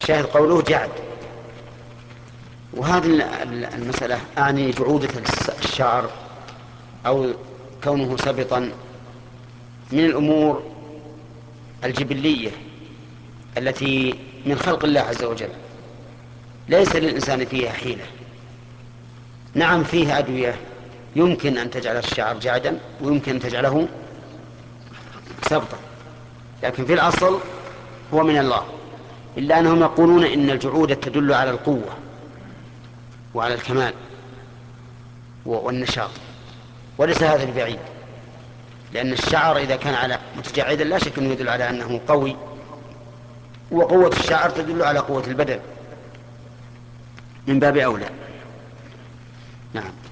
شاهد قوله جعد. وهذه المسألة أعني جعودة الشعر أو كونه سبطا من الأمور الجبلية التي من خلق الله عز وجل، ليس للإنسان فيها حيلة. نعم فيه أدوية يمكن أن تجعل الشعر جعدا ويمكن أن تجعله سبطا، لكن في الأصل هو من الله، إلا أنهم يقولون إن الجعود تدل على القوة وعلى الكمال والنشاط، وليس هذا ببعيد، لأن الشعر إذا كان على متجعدا لا شك أنه يدل على أنه قوي، وقوة الشعر تدل على قوة البدن من باب أولى. نعم.